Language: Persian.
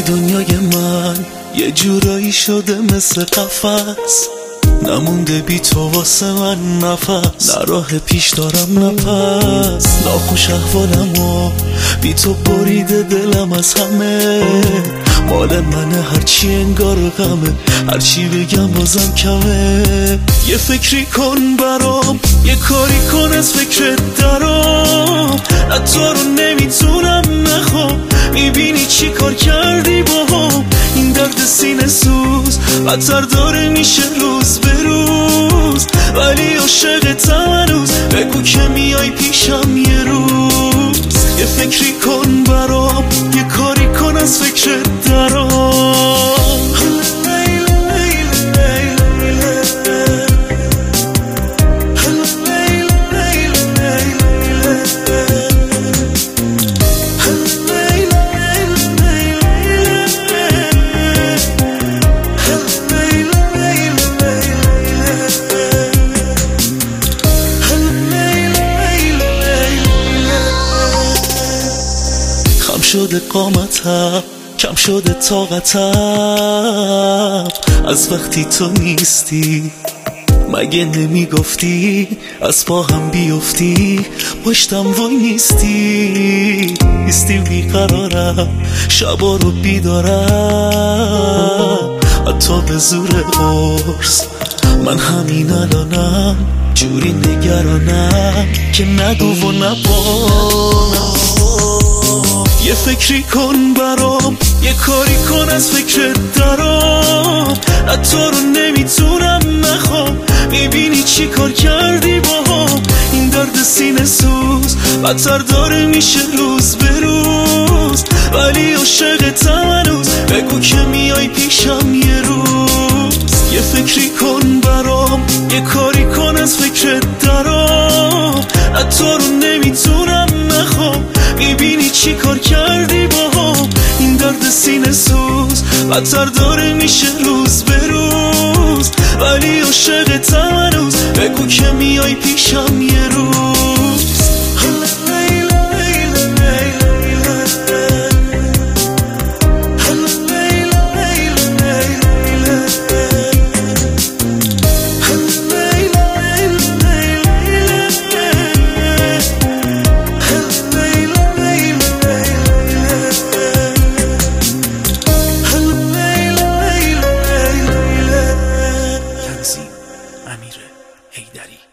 دنیای من یه جورایی شده مثل قفس، نمونده بی تو واسه من نفس، نه راه پیش دارم نه پس. ناخوش احوالم و بی تو بریده دلم از همه، مال منه هرچی انگار غمه، هرچی بگم بازم کمه. یه فکری کن برام، یه کاری کن از فکرت درام، نه تو رو نمیتونم نخوام. میبینی چی کار کردی باهم، این درد سینه سوز بدتر داره میشه روز به روز، ولی عاشقتم هنوز. بگو که میای پیشم یه روز. یه فکری کن برام، یه کاری کن از فکرت درام. شده قامتم، کم شده طاقتم، از وقتی تو نیستی. مگه نمیگفتی از پا هم بیفتی، پشتم وای نیستی. بیقرارم، شبا رو بیدارم، حتی به زور قرص. من همین الانم جوری نگرانم که نگو و نبانم. یه فکری کن برام، یه کاری کن از فکرت درام، نه تو رو نمیتونم نخوام. میبینی چی کار کردی باهم، این درد سینه سوز بدتر داره میشه روز به روز، ولی عاشقتم هنوز. بگو که میای پیشم یه روز. یه فکری کن برام، یه کاری کن از فکرت درام، نه تو رو نمیتونم نخوام. میبینی چی کار کردی باهم، این درد سینه سوز بدتر داره میشه روز به روز، ولی عاشقتم هنوز. بگو که میای پیشم یه روز. امیر حیدری.